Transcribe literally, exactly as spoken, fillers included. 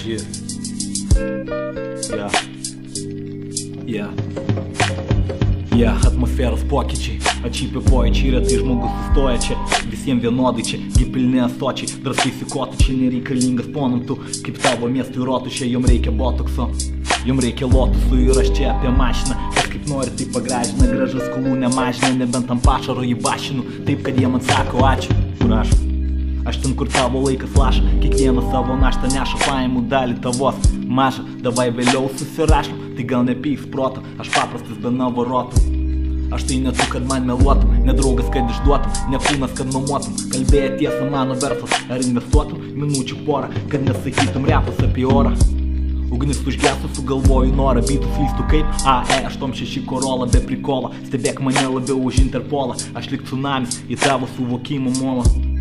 shit. Yeah. Yeah. Yeah, atmosferos pokyčiai, atšypi pojūčiai, retai žmogus sustoja čia, visiems vienodai čia, gi pilni ąsočiai, draskysi kotučiai, nereikalingas ponam tu, kaip tavo miestui rotušė, jom reikia botokso, jom reikia lotusų ir aš čia apie mašiną, kas kaip nori tai pagražina, gražas skolų nemažina, nebent ant pašaro jį bašinu, taip kad jie man sako ačiū, kur aš. Aš ten, kur tavo laikas laša, kiekvieną savo naštą neša, paimų dalį tavos mažą, davai vėliau susirašom, tai gal nepyks proto, aš paprastas be navorotų. Aš tai ne tu, kad man meluotum, ne draugas, kad išduotum, ne kūnas, kad nuomotum, kalbėję tiesą mano verslas, ar investuotum minučių porą, kad nesakytum repas apie orą. Ugnis užgesų, sugalvoju norą, bytų flystų kaip A E aštuom šeši Corolla be prikola, stebėk mane labiau už Interpolą, aš lik tsunamis į tavo suvokimo molą.